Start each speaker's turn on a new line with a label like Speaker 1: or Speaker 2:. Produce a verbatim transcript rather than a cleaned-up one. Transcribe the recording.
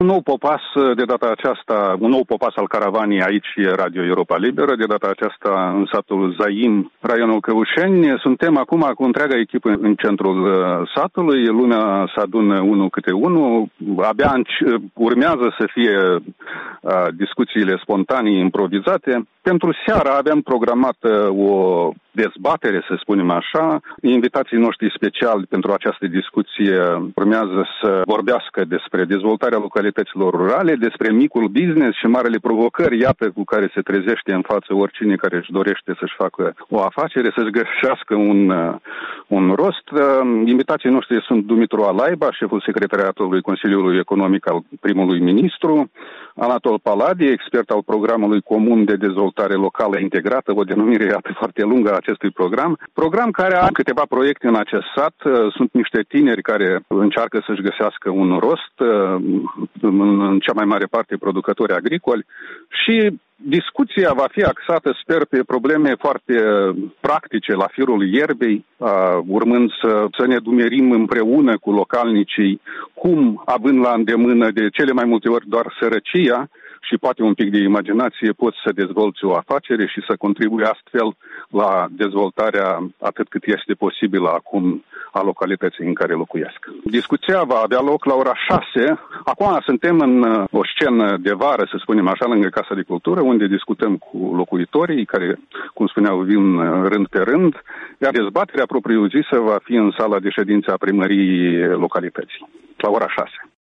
Speaker 1: nou popas de data aceasta, un nou popas al caravanii aici Radio Europa Liberă, de data aceasta în satul Zaim, raionul Căușeni. Suntem acum cu întreaga echipă în centrul satului, lumea se adună unul câte unul, abia urmează să fie uh, discuțiile spontanii, improvizate. Pentru seara aveam programat o dezbatere, să spunem așa. Invitații noștri speciali pentru această discuție urmează să vorbească despre dezvoltarea localităților rurale, despre micul business și marele provocări, iată, cu care se trezește în față oricine care își dorește să-și facă o afacere, să-și găsească un, un rost. Invitații noștri sunt Dumitru Alaiba, șeful secretariatului Consiliului Economic al primului ministru, Anatol Paladi, expert al programului comun de dezvoltare locală integrată, o denumire iată foarte lungă a acestui program. Program care are câteva proiecte în acest sat. Sunt niște tineri care încearcă să-și găsească un rost, în cea mai mare parte producători agricoli, și discuția va fi axată, sper, pe probleme foarte practice la firul ierbei, urmând să, să ne dumerim împreună cu localnicii cum, având la îndemână de cele mai multe ori doar sărăcia și poate un pic de imaginație, poți să dezvolți o afacere și să contribui astfel la dezvoltarea atât cât este posibil acum a localității în care locuiesc. Discuția va avea loc la ora șase. Acum suntem în o scenă de vară, să spunem așa, lângă Casa de Cultură, unde discutăm cu locuitorii care, cum spuneau, vin rând pe rând, iar dezbaterea propriu-zisă va fi în sala de ședință a primăriei localității, la ora șase.